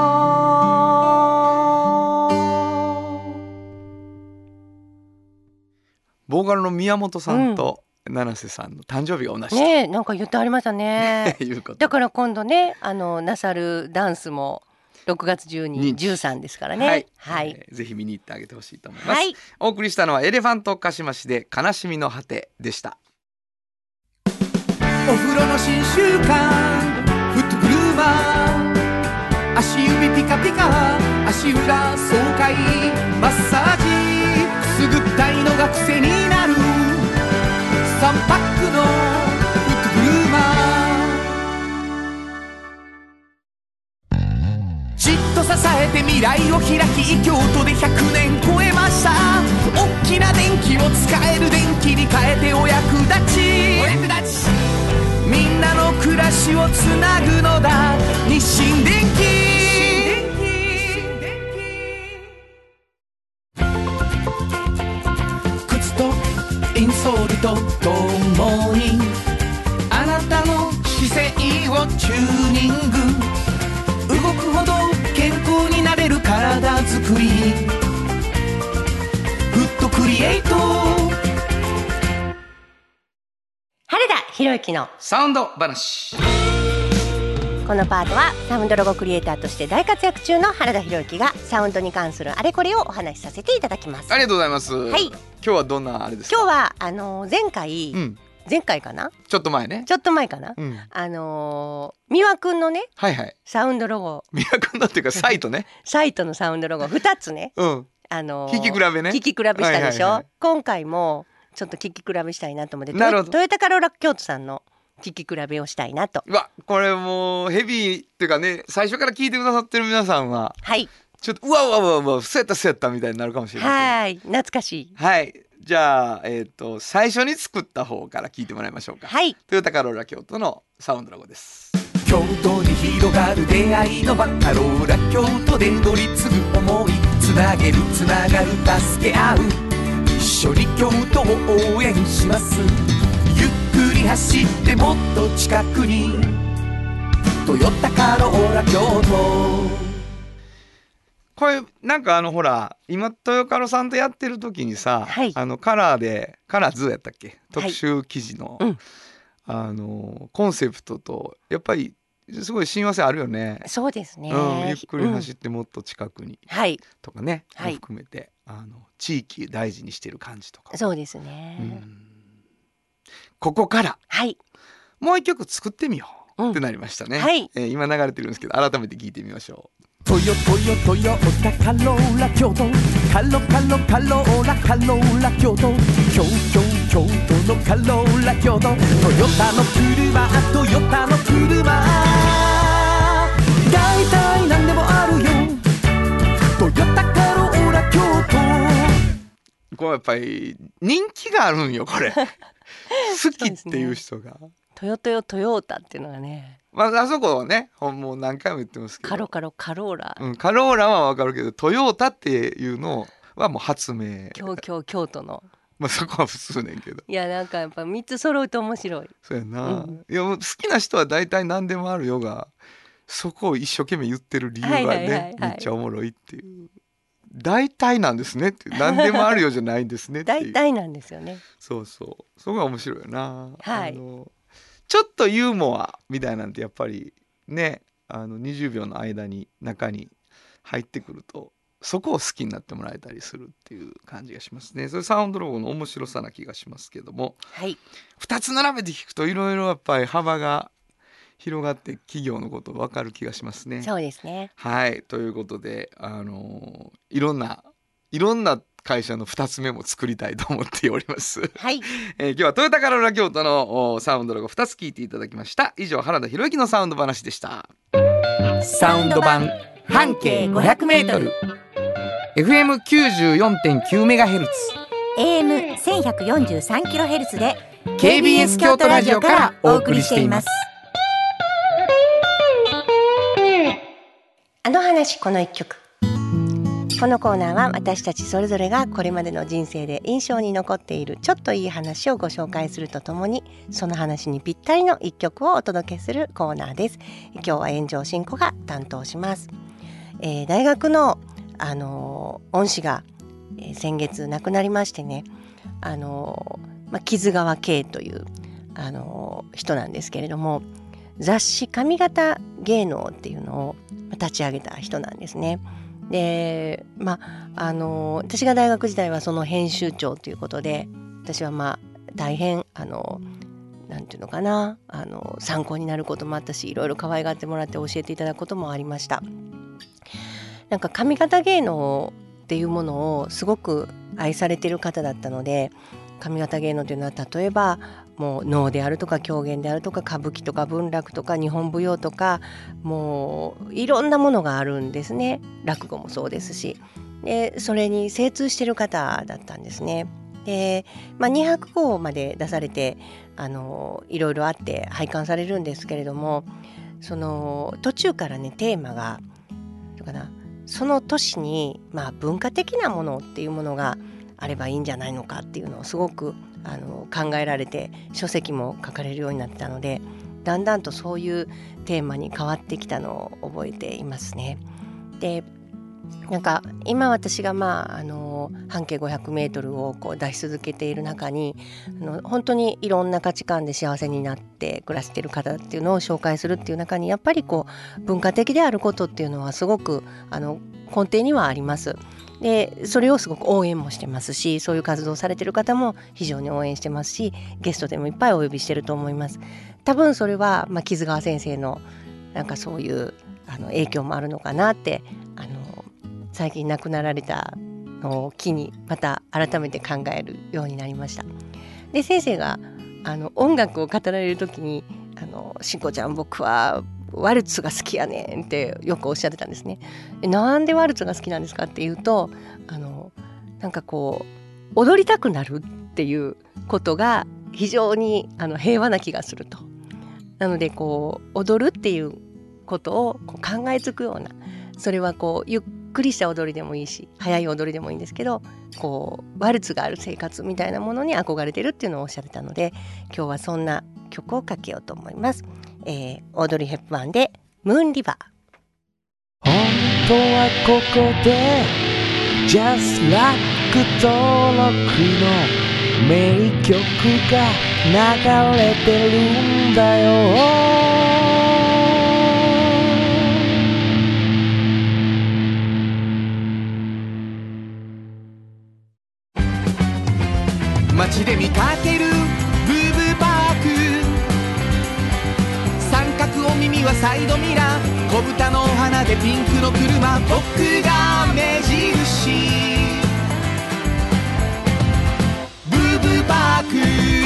ボーカルの宮本さんと七瀬さんの誕生日が同じね、なんか言ってありましたねだから今度ねなさるダンスも6月12、13ですからね、 ぜひ見に行ってあげてほしいと思います、お送りしたのはエレファントカシマシで悲しみの果てでした。 お風呂の新習慣フットグルーマー、足指ピカピカ足裏爽快マッサージくすぐったいのが癖になる3パックのフットグルーマー、じっと支えて未来を開き京都で100年超えました。大きな電気を使える電気に変えてお役立ち、みんなの暮らしをつなぐのだ日清電気。靴とインソールとともにあなたの姿勢をチューニング、動くほど健康になれる体づくり、フットクリエイト。 原田博之のサウンド話。 このパートはサウンドロゴクリエイターとして大活躍中の原田博之がサウンドに関するあれこれをお話しさせていただきます。 ありがとうございます。 はい、 今日はどんなあれですか？ 今日は前回、前回かな、 ちょっと前ね、 ちょっと前かな、三輪くんのね、 はいはい、 サウンドロゴ、 三輪くんのっていうかサイトねサイトのサウンドロゴ2つね、 聞き比べね、 聞き比べしたでしょ、はいはいはい、今回もちょっと聞き比べしたいなと思ってトヨタカローラ京都さんの聞き比べをしたいなと。 うわ、これもうヘビーっていうかね、最初から聞いてくださってる皆さんは、はい、ちょっとうわそうやったみたいになるかもしれない。はい、 懐かしい。 はい、じゃあ、最初に作った方から聞いてもらいましょうか。はい、トヨタカローラ京都のサウンドロゴです。 京都に広がる出会いの場、カローラ京都で乗り継ぐ思い、つなげるつながる助け合う、一緒に京都を応援します。ゆっくり走ってもっと近くに、トヨタカローラ京都。 これなんかほら今トヨカロさんとやってる時にさ、はい、カラーズやったっけ、特集記事の、はい、コンセプトとやっぱりすごい親和性あるよね。 そうですね、 ゆっくり走ってもっと近くに、とかね、はい、含めて地域大事にしてる感じとか。 そうですね、 ここから、はい、もう一曲作ってみようってなりましたね、はい、今流れてるんですけど改めて聞いてみましょう。 トヨタカローラ京都、カローラ京都、京都のカローラ京都、トヨタの車、トヨタの車、だいたいなんでもあるよ、トヨタカローラ京都。 これやっぱり人気があるんよこれ好きっていう人が、 トヨタっていうのがね、 あそこはねもう何回も言ってますけど、 カローラ、 カローラは分かるけどトヨタっていうのはもう発明、 京都の、 そこは普通ねんけど、 いやなんかやっぱ3つ揃うと面白い。 そうやな、いや好きな人は大体何でもあるよがそこを一生懸命言ってる理由がね、めっちゃおもろいっていう、大体なんですねっていう、何でもあるよじゃないんですねっていう大体なんですよね。 そうそこが面白いよな、 はい、 ちょっとユーモアみたいなんてやっぱりね、20秒の間に中に入ってくるとそこを好きになってもらえたりするっていう感じがしますね。それサウンドロゴの面白さな気がしますけども、はい、2つ並べて聞くといろいろやっぱり幅が広がって企業のこと分かる気がしますね。 そうですね。 はい、ということでいろんな会社の2つ目も作りたいと思っております、はい。今日はトヨタカローラ京都のサウンドロゴ2つ聞いていただきました。以上原田博之のサウンド話でした。 サウンド版半径 500m FM94.9MHz AM1143kHz で KBS 京都ラジオからお送りしています。 あの話この一曲。このコーナーは私たちそれぞれがこれまでの人生で印象に残っているちょっといい話をご紹介するとともに、その話にぴったりの一曲をお届けするコーナーです。今日は炎上真子が担当します。大学の、恩師が、先月亡くなりましてね、木津川圭という、人なんですけれども、雑誌上方芸能っていうのを立ち上げた人なんですね。で私が大学時代はその編集長ということで、私は大変なんていうのかな、参考になることもあったし、いろいろ可愛がってもらって教えていただくこともありました。なんか上方芸能っていうものをすごく愛されている方だったので、上方芸能というのは例えばもう能であるとか狂言であるとか歌舞伎とか文楽とか日本舞踊とか、もういろんなものがあるんですね。落語もそうですし、でそれに精通している方だったんですね。で、200号まで出されていろいろあって拝観されるんですけれども、その途中からねテーマがその年に文化的なものっていうものがあればいいんじゃないのかっていうのをすごく考えられて、書籍も書かれるようになったので、だんだんとそういうテーマに変わってきたのを覚えていますね。で、なんか今私が半径500メートルを出し続けている中に本当にいろんな価値観で幸せになって暮らしている方っていうのを紹介するっていう中に、やっぱり文化的であることっていうのはすごく根底にはあります。でそれをすごく応援もしてますし、そういう活動されている方も非常に応援してますし、ゲストでもいっぱいお呼びしてると思います。多分それは木津川先生のなんかそういう影響もあるのかなって、最近亡くなられたのを機にまた改めて考えるようになりました。で先生が音楽を語られる時にしんこちゃん僕はワルツが好きやねんってよくおっしゃってたんですね。なんでワルツが好きなんですかっていうと、なんか踊りたくなるっていうことが非常に平和な気がすると。なので踊るっていうことを考えつくような、それはゆっくりした踊りでもいいし早い踊りでもいいんですけど、ワルツがある生活みたいなものに憧れてるっていうのをおっしゃってたので、今日はそんな曲をかけようと思います。オードリー・ヘップバーンでムーンリバー。 本当はここで Just Like 登録の名曲が流れてるんだよ。街で見かけるブーブーパーク、三角お耳はサイドミラー、小豚のお花でピンクの車、僕が目印ブーブーパーク。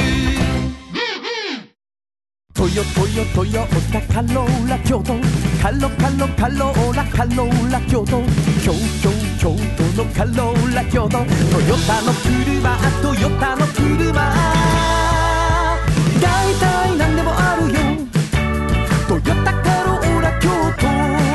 トヨタカローラ京都、カローラ京都、京都のカローラ京都、トヨタの車大体何でもあるよ、トヨタカローラ京都。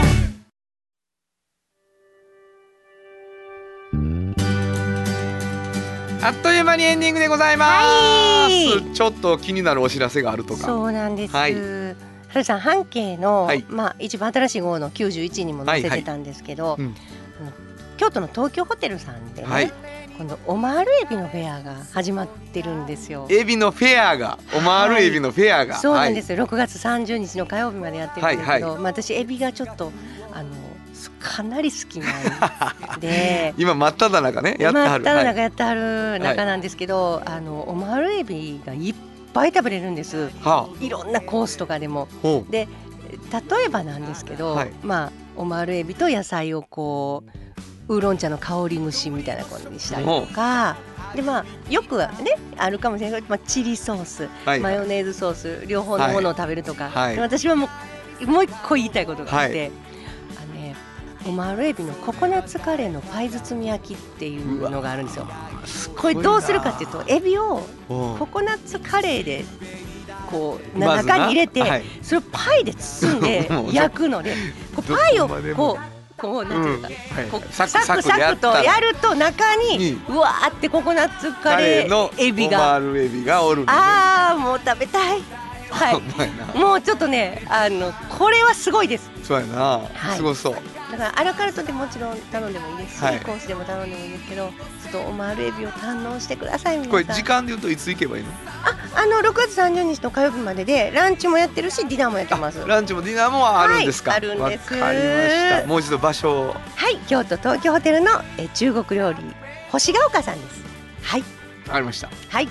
あっという間にエンディングでございます、はい、ちょっと気になるお知らせがあるとか。 そうなんです、はるさん半径の、一番新しい号の91にも載せてたんですけど、京都の東京ホテルさんでね、今度オマールエビのフェアが始まってるんですよ。 エビのフェアが、オマールエビのフェアが、 そうなんですよ。6月30日の火曜日までやってるんですけど、私エビがちょっとかなり好きなんで今真っ只中ね、やってはる中なんですけど、オマールエビがいっぱい食べれるんです、いろんなコースとかでも。で例えばなんですけど、オマールエビと野菜をウーロン茶の香り蒸しみたいなことにしたりとかで、よくはねあるかもしれないけど、チリソース、マヨネーズソース両方のものを食べるとか、で私はもう一個言いたいことがあって、オマールエビのココナッツカレーのパイ包み焼きっていうのがあるんですよ。これどうするかっていうと、エビをココナッツカレーで中に入れて、それをパイで包んで焼くので、パイをなんていうか、サクサクとやると中にうわーってココナッツカレーのエビが、 オマールエビがおるんで、 もう食べたい。もうちょっとね、これはすごいです。 そうやな、すごそう。 だからアラカルトでもちろん頼んでもいいですし、コースでも頼んでもいいですけど、ちょっとオマールエビを堪能してください。 これ時間でいうといつ行けばいいの ？6月30日の火曜日までで、ランチもやってるしディナーもやってます。 ランチもディナーもあるんですか？ あるんです。 わかりました。もう一度場所を。 京都東京ホテルの中国料理星ヶ丘さんです。 わかりました。 とい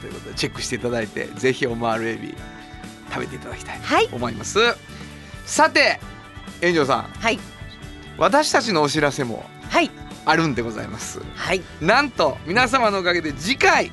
ということでチェックしていただいて、ぜひオマールエビ食べていただきたいと思います、はい、さて炎上さん、はい、私たちのお知らせもあるんでございます、はい、なんと皆様のおかげで次回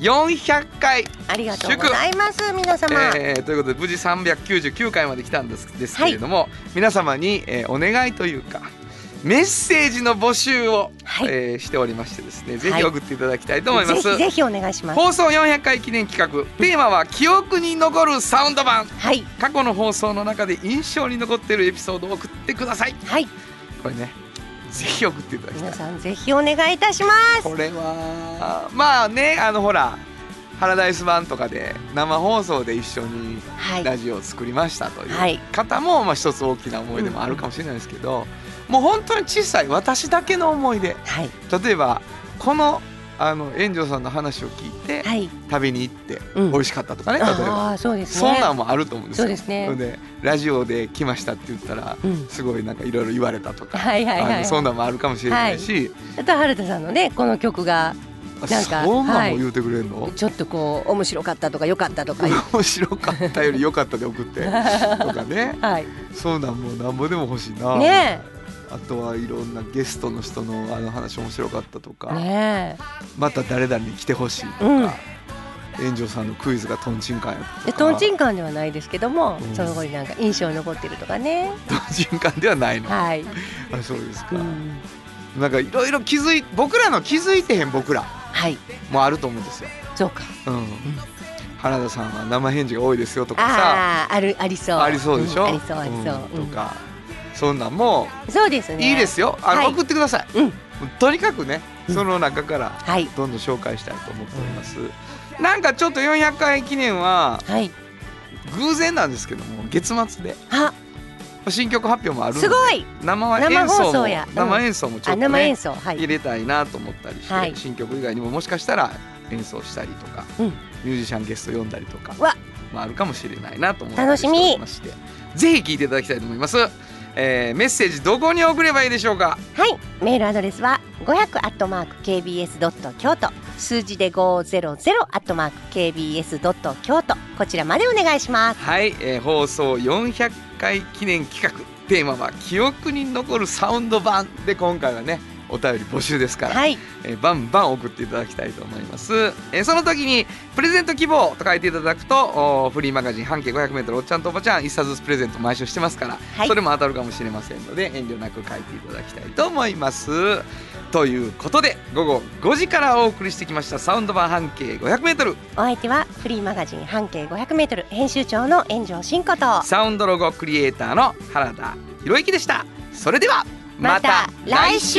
400回ありがとうございます皆様、 ということで無事399回まで来たんですけれども、はい、皆様に、お願いというかメッセージの募集を、はい、しておりましてですね、ぜひ送っていただきたいと思います、 はい、ぜひお願いします。 放送400回記念企画、テーマは記憶に残るサウンド版、はい、過去の放送の中で印象に残っているエピソードを送ってください、はい、これねぜひ送っていただきたい。 皆さんぜひお願いいたします。 これはまあね、ほらパラダイス版とかで生放送で一緒にラジオを作りましたという方も、まあ一つ大きな思い出もあるかもしれないですけど、もう本当に小さい私だけの思い出、はい、例えばこの炎上さんの話を聞いて、はい、食べに行って美味しかったとかね、例えばそうですね、そんなんもあると思うんですよ。そうですね。でラジオで来ましたって言ったら、すごいなんかいろいろ言われたとか、そんなんもあるかもしれないし、 あと原田さんのねこの曲がなんかそんなんも言うてくれるの、 ちょっとこう面白かったとか良かったとか面白かったより良かったで送ってとかね、はい、そうなんもなんぼでも欲しいなね。あとはいろんなゲストの人の話面白かったとか、ね、また誰々に来てほしいとか、炎上さんのクイズがトンチンカンやったとか、 トンチンカンではないですけども、その後になんか印象に残ってるとかね。 トンチンカンではないの、はい、そうですか、なんかいろいろ僕らの気づいてへん僕らもあると思うんですよ。 そうか、 原田さんは生返事が多いですよとかさ、 ありそうありそうでしょ、 ありそうありそう、 とかそんなんもそうですね、 いいですよ、送ってください、とにかくねその中からどんどん紹介したいと思っております、なんかちょっと400回記念は偶然なんですけども月末で新曲発表もあるので、すごい生演奏もちょっとね入れたいなと思ったりして、新曲以外にももしかしたら演奏したりとか、ミュージシャンゲスト呼んだりとかもあるかもしれないなと思っておりまして、ぜひ聴いていただきたいと思います。メッセージどこに送ればいいでしょうか。 はい、メールアドレスは500@kbs.kyoto、数字で 500@kbs.kyoto、 こちらまでお願いします。 はい、放送400回記念企画、テーマは記憶に残るサウンド版で、今回はねお便り募集ですから、はい、バンバン送っていただきたいと思います。その時にプレゼント希望と書いていただくと、フリーマガジン半径 500m おっちゃんとおばちゃん1冊ずつプレゼント毎週してますから、はい、それも当たるかもしれませんので遠慮なく書いていただきたいと思います。ということで午後5時からお送りしてきましたサウンド版半径 500m、 お相手はフリーマガジン半径 500m 編集長の炎上真子とサウンドロゴクリエイターの原田博之でした。それではまた来週。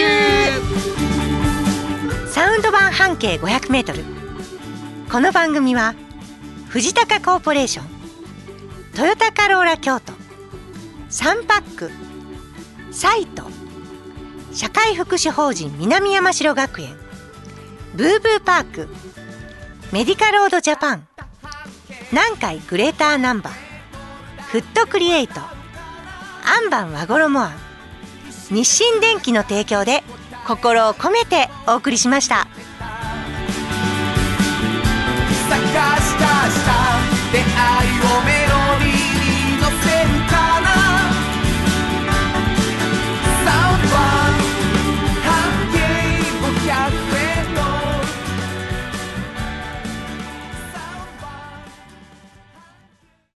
サウンド版半径 500m、 この番組は藤高コーポレーション、トヨタカローラ京都、サンパック、サイト、社会福祉法人南山城学園、ブーブーパーク、メディカロードジャパン、南海グレーターナンバー、フットクリエイト、アンバン和衣庵、日清電機の提供で心を込めてお送りしました。